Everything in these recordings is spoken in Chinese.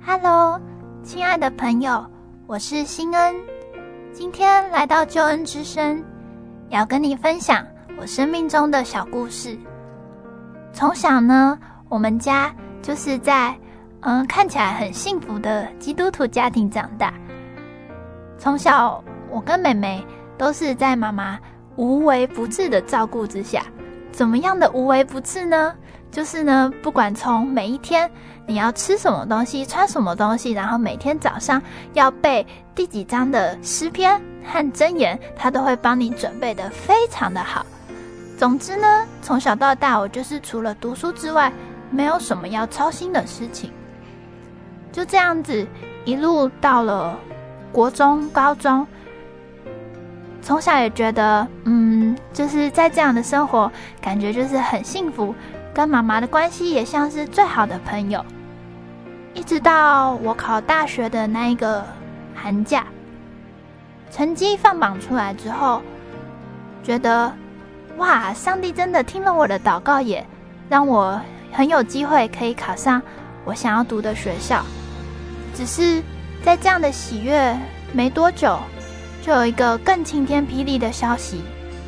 Hello， 亲爱的朋友，我是欣恩。今天来到救恩之声，要跟你分享我生命中的小故事。从小呢，我们家就是在看起来很幸福的基督徒家庭长大。从小我跟妹妹都是在妈妈无微不至的照顾之下。怎么样的无微不至呢？就是呢，不管从每一天你要吃什么东西，穿什么东西，然后每天早上要背第几章的诗篇和箴言，他都会帮你准备得非常的好。总之呢，从小到大，我就是除了读书之外，没有什么要操心的事情。就这样子一路到了国中、高中，从小也觉得就是在这样的生活，感觉就是很幸福，跟妈妈的关系也像是最好的朋友。一直到我考大学的那一个寒假，成绩放榜出来之后，觉得哇，上帝真的听了我的祷告，也让我很有机会可以考上我想要读的学校。只是在这样的喜悦没多久，就有一个更晴天霹雳的消息。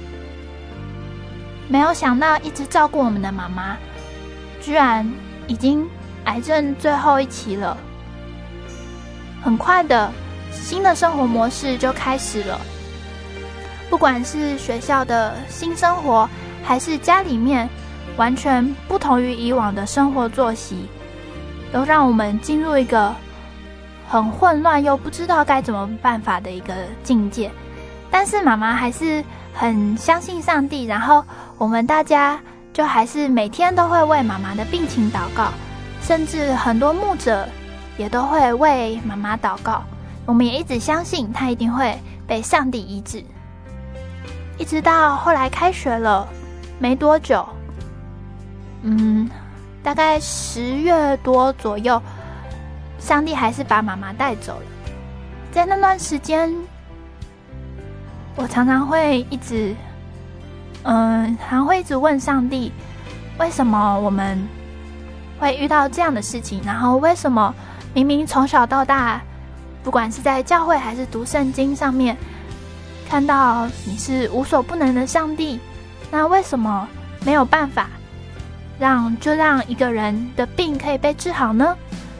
没有想到一直照顾我们的妈妈，居然已经癌症最后一期了。很快的，新的生活模式就开始了。不管是学校的新生活，还是家里面完全不同于以往的生活作息，都让我们进入一个很混乱又不知道该怎么办法的一个境界。但是妈妈还是很相信上帝，然后我们大家就还是每天都会为妈妈的病情祷告，甚至很多牧者也都会为妈妈祷告。我们也一直相信她一定会被上帝医治。一直到后来开学了没多久，大概10月多左右，上帝还是把妈妈带走了。在那段时间，我常常会一直问上帝，为什么我们会遇到这样的事情？然后为什么明明从小到大，不管是在教会还是读圣经上面，看到你是无所不能的上帝，那为什么没有办法让一个人的病可以被治好呢？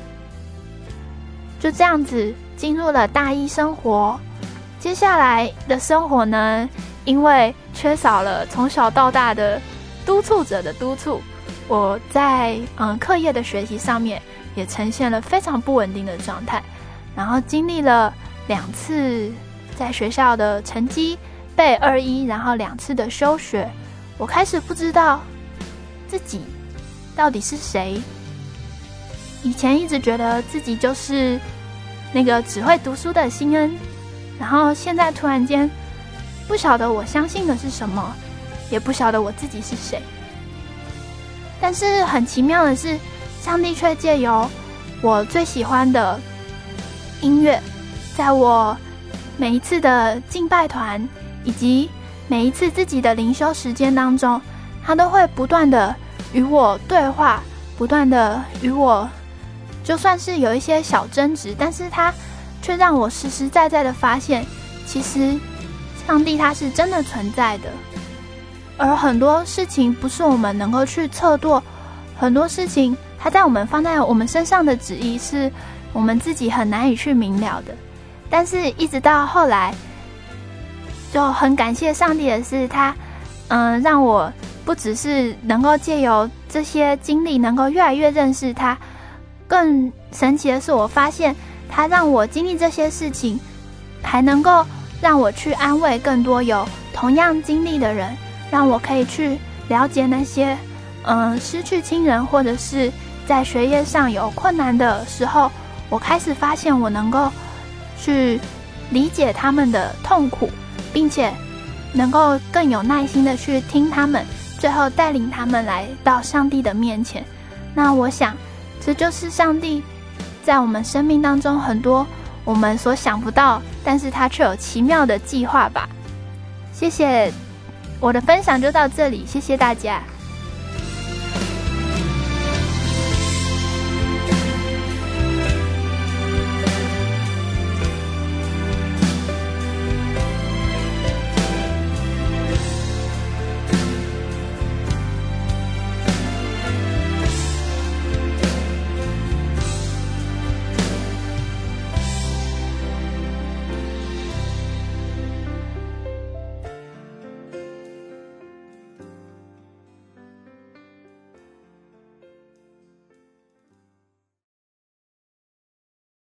就这样子进入了大一生活。接下来的生活呢，因为缺少了从小到大的督促者的督促，我在课业的学习上面也呈现了非常不稳定的状态。然后经历了2次在学校的成绩被2-1，然后2次的休学，我开始不知道自己到底是谁。以前一直觉得自己就是那个只会读书的欣恩，然后现在突然间不晓得我相信的是什么，也不晓得我自己是谁。但是很奇妙的是，上帝却借由我最喜欢的音乐，在我每一次的敬拜团以及每一次自己的灵修时间当中，他都会不断的与我对话，不断的与我，就算是有一些小争执，但是他却让我实实在在的发现，其实上帝他是真的存在的。而很多事情不是我们能够去测度，很多事情他在放在我们身上的旨意是我们自己很难以去明了的。但是一直到后来，就很感谢上帝的是，他让我不只是能够借由这些经历能够越来越认识他，更神奇的是，我发现他让我经历这些事情，还能够让我去安慰更多有同样经历的人，让我可以去了解那些失去亲人或者是在学业上有困难的时候，我开始发现我能够去理解他们的痛苦，并且能够更有耐心的去听他们，最后带领他们来到上帝的面前。那我想这就是上帝在我们生命当中很多我们所想不到，但是他却有奇妙的计划吧。谢谢，我的分享就到这里，谢谢大家。